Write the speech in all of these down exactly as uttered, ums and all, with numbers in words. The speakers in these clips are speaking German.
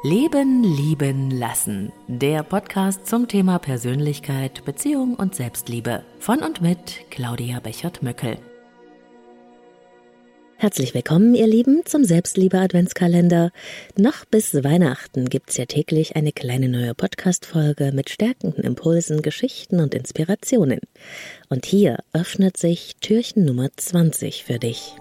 Leben, lieben, lassen. Der Podcast zum Thema Persönlichkeit, Beziehung und Selbstliebe. Von und mit Claudia Bechert-Möckel. Herzlich willkommen, ihr Lieben, zum Selbstliebe-Adventskalender. Noch bis Weihnachten gibt's ja täglich eine kleine neue Podcast-Folge mit stärkenden Impulsen, Geschichten und Inspirationen. Und hier öffnet sich Türchen Nummer zwanzig für dich.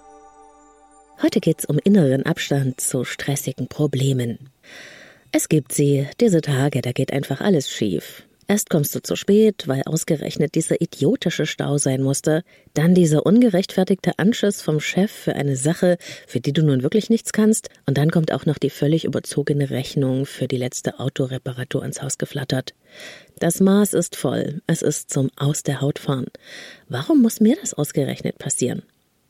Heute geht's um inneren Abstand zu stressigen Problemen. Es gibt sie, diese Tage, da geht einfach alles schief. Erst kommst du zu spät, weil ausgerechnet dieser idiotische Stau sein musste, dann dieser ungerechtfertigte Anschiss vom Chef für eine Sache, für die du nun wirklich nichts kannst, und dann kommt auch noch die völlig überzogene Rechnung für die letzte Autoreparatur ins Haus geflattert. Das Maß ist voll, es ist zum Aus der Haut fahren. Warum muss mir das ausgerechnet passieren?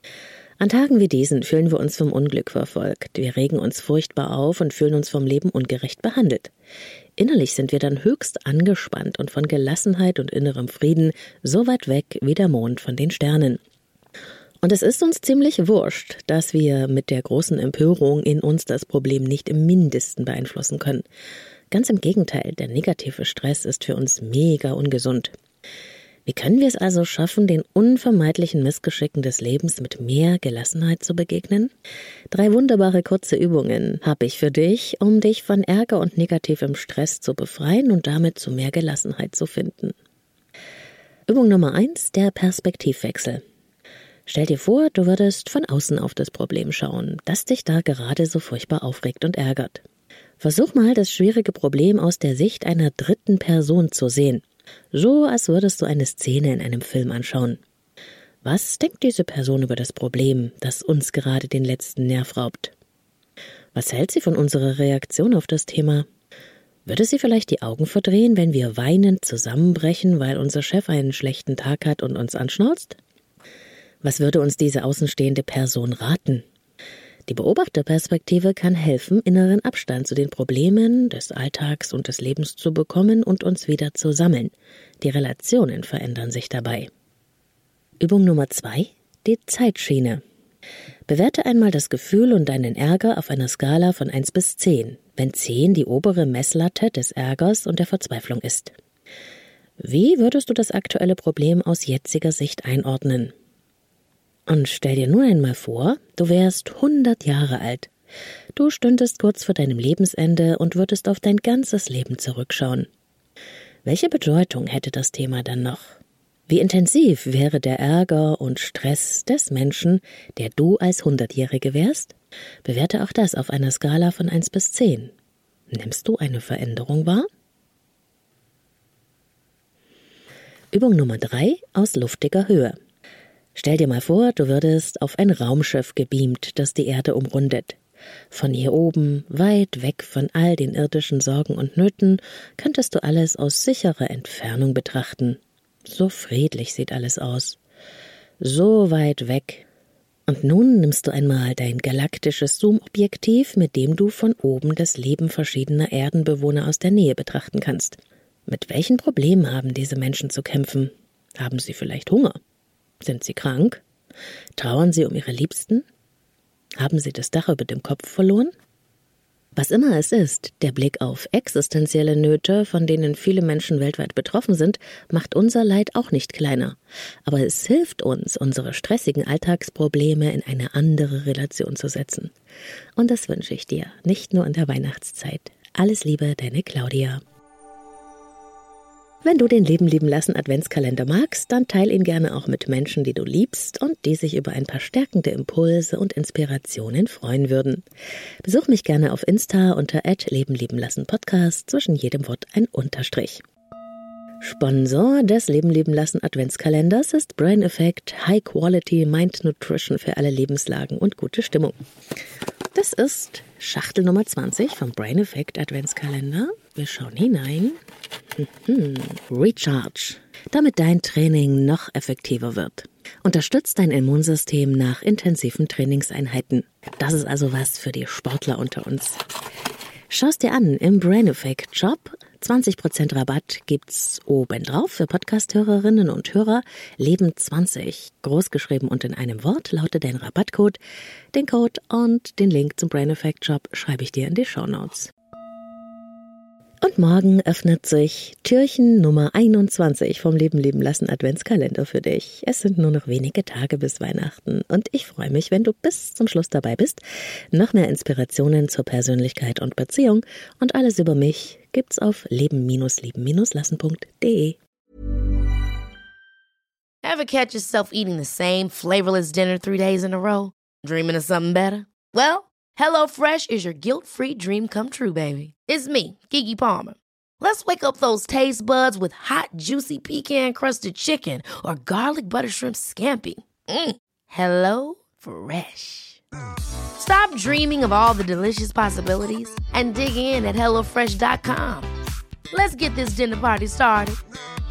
An Tagen wie diesen fühlen wir uns vom Unglück verfolgt. Wir regen uns furchtbar auf und fühlen uns vom Leben ungerecht behandelt. Innerlich sind wir dann höchst angespannt und von Gelassenheit und innerem Frieden so weit weg wie der Mond von den Sternen. Und es ist uns ziemlich wurscht, dass wir mit der großen Empörung in uns das Problem nicht im Mindesten beeinflussen können. Ganz im Gegenteil, der negative Stress ist für uns mega ungesund. Wie können wir es also schaffen, den unvermeidlichen Missgeschicken des Lebens mit mehr Gelassenheit zu begegnen? Drei wunderbare kurze Übungen habe ich für dich, um dich von Ärger und negativem Stress zu befreien und damit zu mehr Gelassenheit zu finden. Übung Nummer eins, der Perspektivwechsel. Stell dir vor, du würdest von außen auf das Problem schauen, das dich da gerade so furchtbar aufregt und ärgert. Versuch mal, das schwierige Problem aus der Sicht einer dritten Person zu sehen. So, als würdest du eine Szene in einem Film anschauen. Was denkt diese Person über das Problem, das uns gerade den letzten Nerv raubt? Was hält sie von unserer Reaktion auf das Thema? Würde sie vielleicht die Augen verdrehen, wenn wir weinend zusammenbrechen, weil unser Chef einen schlechten Tag hat und uns anschnauzt? Was würde uns diese außenstehende Person raten? Die Beobachterperspektive kann helfen, inneren Abstand zu den Problemen des Alltags und des Lebens zu bekommen und uns wieder zu sammeln. Die Relationen verändern sich dabei. Übung Nummer zwei, die Zeitschiene. Bewerte einmal das Gefühl und deinen Ärger auf einer Skala von eins bis zehn, wenn zehn die obere Messlatte des Ärgers und der Verzweiflung ist. Wie würdest du das aktuelle Problem aus jetziger Sicht einordnen? Und stell dir nur einmal vor, du wärst hundert Jahre alt. Du stündest kurz vor deinem Lebensende und würdest auf dein ganzes Leben zurückschauen. Welche Bedeutung hätte das Thema dann noch? Wie intensiv wäre der Ärger und Stress des Menschen, der du als Hundertjährige wärst? Bewerte auch das auf einer Skala von eins bis zehn. Nimmst du eine Veränderung wahr? Übung Nummer drei, aus luftiger Höhe. Stell dir mal vor, du würdest auf ein Raumschiff gebeamt, das die Erde umrundet. Von hier oben, weit weg von all den irdischen Sorgen und Nöten, könntest du alles aus sicherer Entfernung betrachten. So friedlich sieht alles aus. So weit weg. Und nun nimmst du einmal dein galaktisches Zoom-Objektiv, mit dem du von oben das Leben verschiedener Erdenbewohner aus der Nähe betrachten kannst. Mit welchen Problemen haben diese Menschen zu kämpfen? Haben sie vielleicht Hunger? Sind sie krank? Trauern sie um ihre Liebsten? Haben sie das Dach über dem Kopf verloren? Was immer es ist, der Blick auf existenzielle Nöte, von denen viele Menschen weltweit betroffen sind, macht unser Leid auch nicht kleiner. Aber es hilft uns, unsere stressigen Alltagsprobleme in eine andere Relation zu setzen. Und das wünsche ich dir, nicht nur in der Weihnachtszeit. Alles Liebe, deine Claudia. Wenn du den Leben lieben lassen Adventskalender magst, dann teile ihn gerne auch mit Menschen, die du liebst und die sich über ein paar stärkende Impulse und Inspirationen freuen würden. Besuch mich gerne auf Insta unter at leben lieben lassen Podcast, zwischen jedem Wort ein Unterstrich. Sponsor des Leben lieben lassen Adventskalenders ist Brain Effect High Quality Mind Nutrition für alle Lebenslagen und gute Stimmung. Das ist Schachtel Nummer zwanzig vom Brain Effect Adventskalender. Wir schauen hinein. Mhm. Recharge. Damit dein Training noch effektiver wird. Unterstützt dein Immunsystem nach intensiven Trainingseinheiten. Das ist also was für die Sportler unter uns. Schau's dir an im Brain Effect Shop. zwanzig Prozent Rabatt gibt's oben drauf für Podcast-Hörerinnen und Hörer. Leben zwanzig, großgeschrieben und in einem Wort, lautet dein Rabattcode. Den Code und den Link zum Brain Effect Shop schreibe ich dir in die Shownotes. Und morgen öffnet sich Türchen Nummer einundzwanzig vom Leben leben lassen Adventskalender für dich. Es sind nur noch wenige Tage bis Weihnachten und ich freue mich, wenn du bis zum Schluss dabei bist. Noch mehr Inspirationen zur Persönlichkeit und Beziehung und alles über mich gibt's auf leben lieben lassen punkt de. Ever catch yourself eating the same flavorless dinner three days in a row? Dreaming of something better? Well, HelloFresh is your guilt-free dream come true, baby. It's me, Keke Palmer. Let's wake up those taste buds with hot, juicy pecan-crusted chicken or garlic butter shrimp scampi. Mm. Hello Fresh. Stop dreaming of all the delicious possibilities and dig in at hello fresh dot com. Let's get this dinner party started.